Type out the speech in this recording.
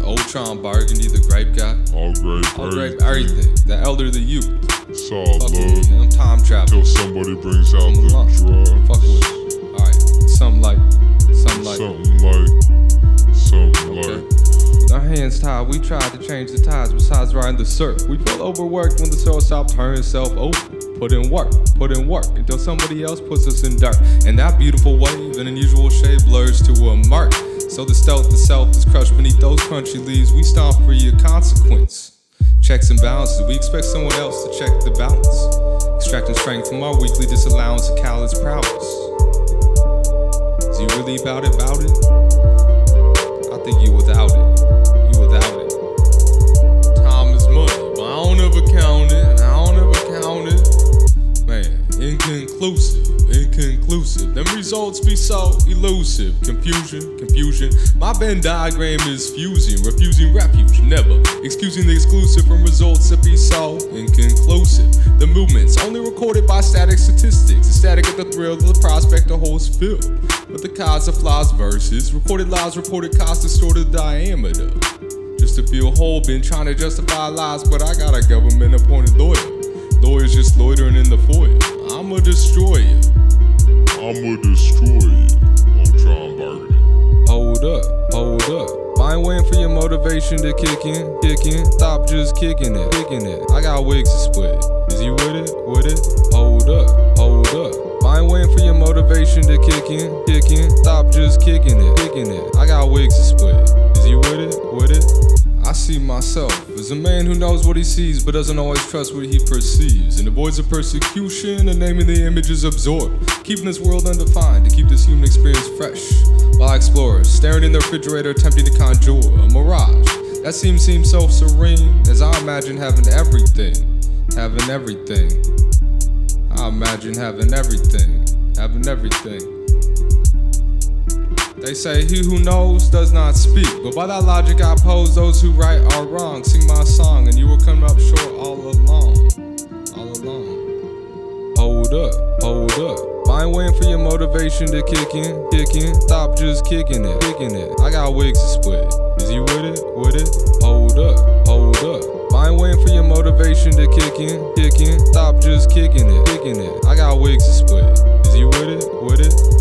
Old Tron Burgundy, the grape guy. All grape, Everything. The elder the youth. It's all Fuck love. with me, I'm time traveling. Till somebody brings out the Fuck drugs. with it. Alright, something like. With our hands tied, we tried to change the tides besides riding the surf. We felt overworked when the soul stopped turning itself over. Put in work until somebody else puts us in dirt. And that beautiful wave, an unusual shade blurs to a murk. So the stealth, the self is crushed beneath those crunchy leaves. We stomp for your consequence. Checks and balances, we expect someone else to check the balance. Extracting strength from our weekly disallowance of callous prowess. Is you really about it? I think you without it. Time is money, but I don't ever count it. Man, inconclusive. Them results be so elusive. Confusion. My Venn diagram is fusing, refusing refuge, never excusing the exclusive from results that be so inconclusive. The movements only recorded by static statistics. The static at the thrill of the prospect the holes fill. But the cause of flaws verses, recorded lies, reported costs, distorted diameter. Just to feel whole, been trying to justify lies, but I got a government appointed lawyer. Lawyers just loitering in the foyer. I'ma destroy you. Old Tron Burgundy. Hold up. I ain't waiting for your motivation to kick in. Stop just kicking it. I got wigs to split. Is you with it? Hold up. I ain't waiting for your motivation to kick in. Stop just kicking it. I got wigs to split. Is you with it? I see myself as a man who knows what he sees but doesn't always trust what he perceives, and avoids the persecution and naming the images absorbed, keeping this world undefined to keep this human experience fresh. While explorers staring in the refrigerator attempting to conjure a mirage that seems so serene, as I imagine having everything. I imagine having everything. They say he who knows does not speak, but by that logic I pose those who right are wrong. Sing my song and you will come up short all along. Hold up. I ain't waiting for your motivation to kick in. Stop just kicking it. I got wigs to split. Is you with it? Hold up. I ain't waiting for your motivation to kick in. Stop just kicking it. I got wigs to split. Is you with it?